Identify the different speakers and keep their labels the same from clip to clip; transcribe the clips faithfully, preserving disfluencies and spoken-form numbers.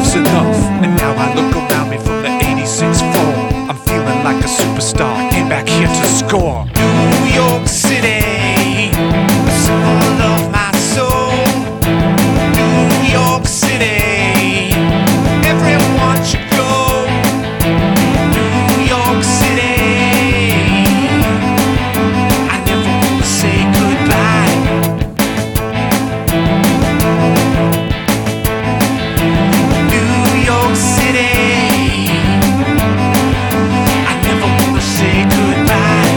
Speaker 1: enough's enough. And now I look around me from the eighty-six floor. I'm feeling like a superstar, came back here to score. New York City, symbol of my soul. New York City, everyone should go. New York City, I never wanna say goodbye. New York City, I never wanna say goodbye.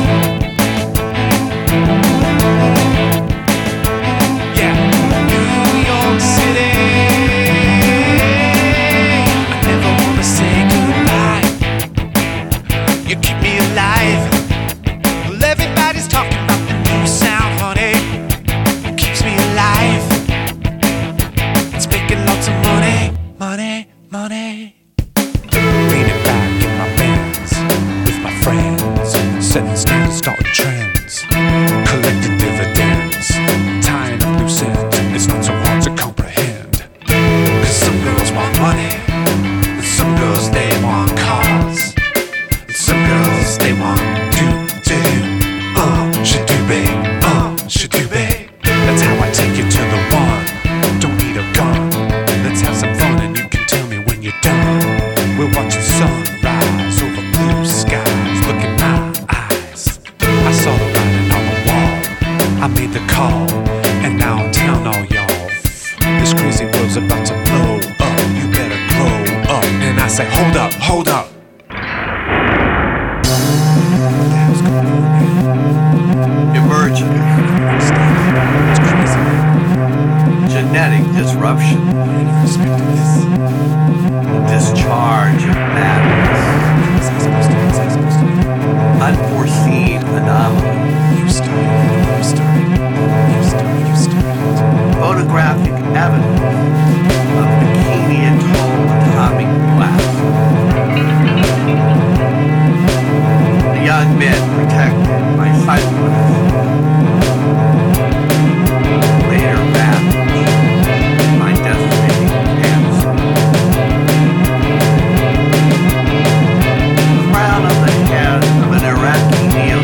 Speaker 1: Yeah, New York City, I never wanna say goodbye. You keep me alive. Well, everybody's talking about the new sound, honey. It keeps me alive. It's making lots of money, money, money. Leaning back in my Benz with my friends, setting standards, starting trends, collecting dividends, tying up loose ends. It's not so hard to comprehend. 'Cause some girls want money, and some girls they want cars, and some girls they want do do, uh, should do big, uh, should do big. That's how I take you to the one. Don't need a gun. Let's have some fun, and you can tell me when you're done. We're watching sunrise over blue skies. Look in my eyes. I saw the writing on the wall. I made the call, and now I'm telling all y'all. This crazy world's about to blow up. You better grow up. And I say, hold up, hold up.
Speaker 2: Emerging.
Speaker 1: It's crazy.
Speaker 2: Genetic disruption.
Speaker 1: Respect to this.
Speaker 2: Discharge of madness.
Speaker 1: What's I supposed to do? What's I supposed to do?
Speaker 2: Unforeseen anomaly.
Speaker 1: You started, you started, you started, you started.
Speaker 2: Photographic evidence of bikini atoll atomic blast. The young men protected by cyclists. Later ravaged by devastating cancer. Crown of the head of an Iraqi neo.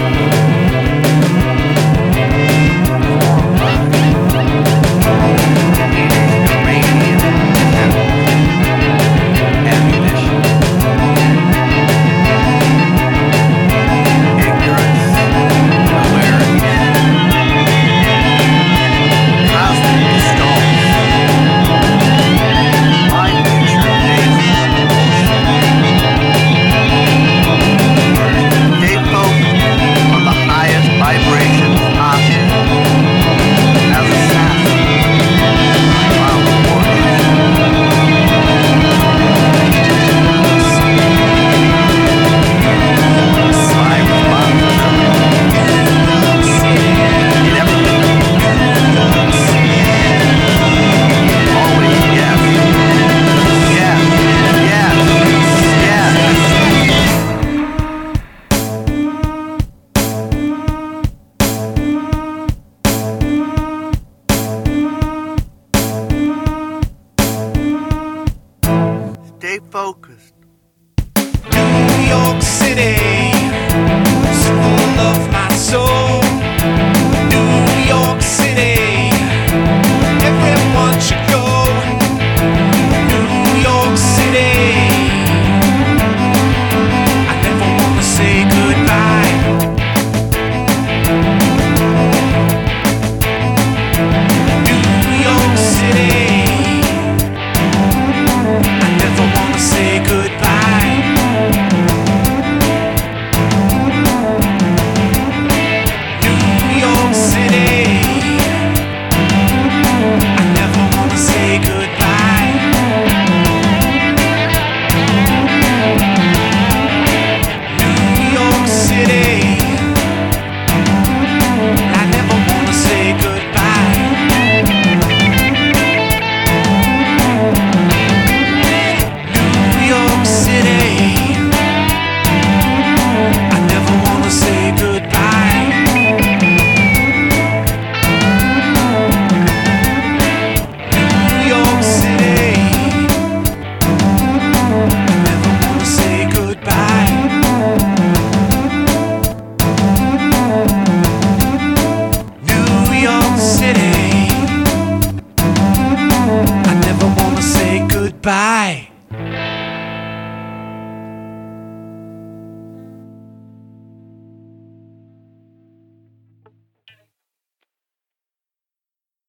Speaker 2: Stay focused.
Speaker 1: New York City, symbol of my soul. New York City, everyone should go. New York City, I never wanna say goodbye. New York City, I never wanna say goodbye. Goodbye.